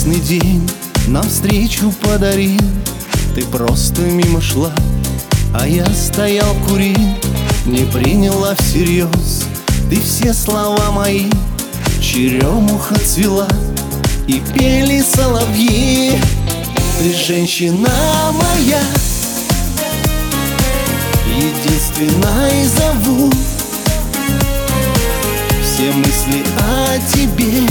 Прекрасный день нам встречу подарил. Ты просто мимо шла, а я стоял курил. Не приняла всерьез ты все слова мои. Черемуха цвела и пели соловьи. Ты женщина моя, единственная зову. Все мысли о тебе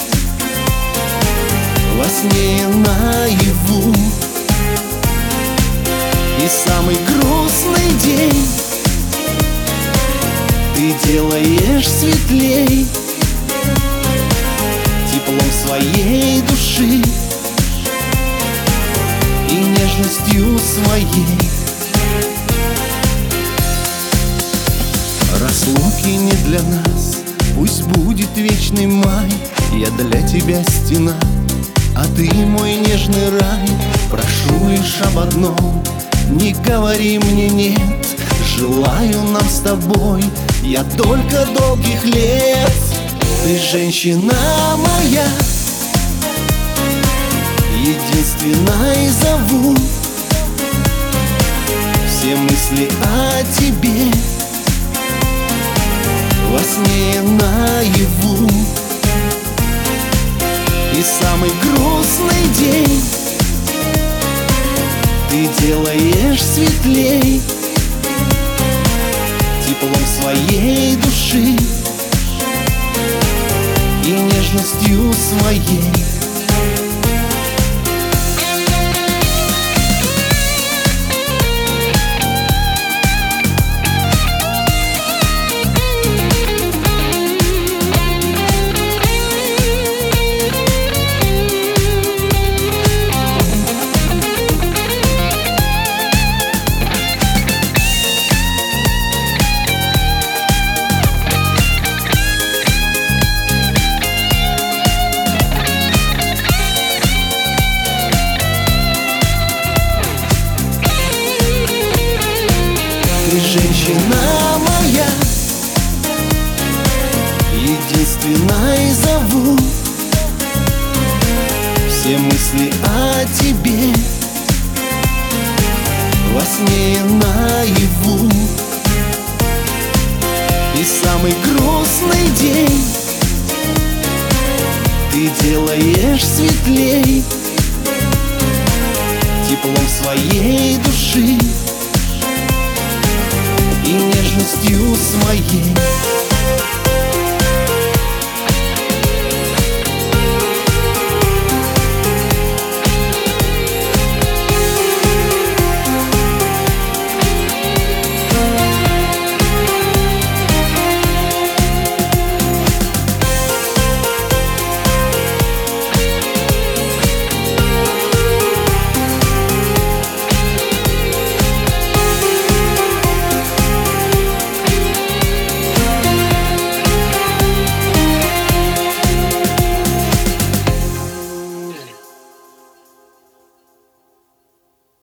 во сне и наяву. И самый грустный день ты делаешь светлей теплом своей души и нежностью своей. Разлуки не для нас, пусть будет вечный май. Я для тебя стена, а ты мой нежный рай. Прошу лишь об одном, не говори мне нет. Желаю нам с тобой я только долгих лет. Ты женщина моя, единственная зову. Все мысли о тебе во сне и наяву. И самый грустный день ты делаешь светлей теплом своей души и нежностью своей. Ты женщина моя, единственная зову. Все мысли о тебе во сне и наяву. И самый грустный день ты делаешь светлей теплом своей души и нежностью своей.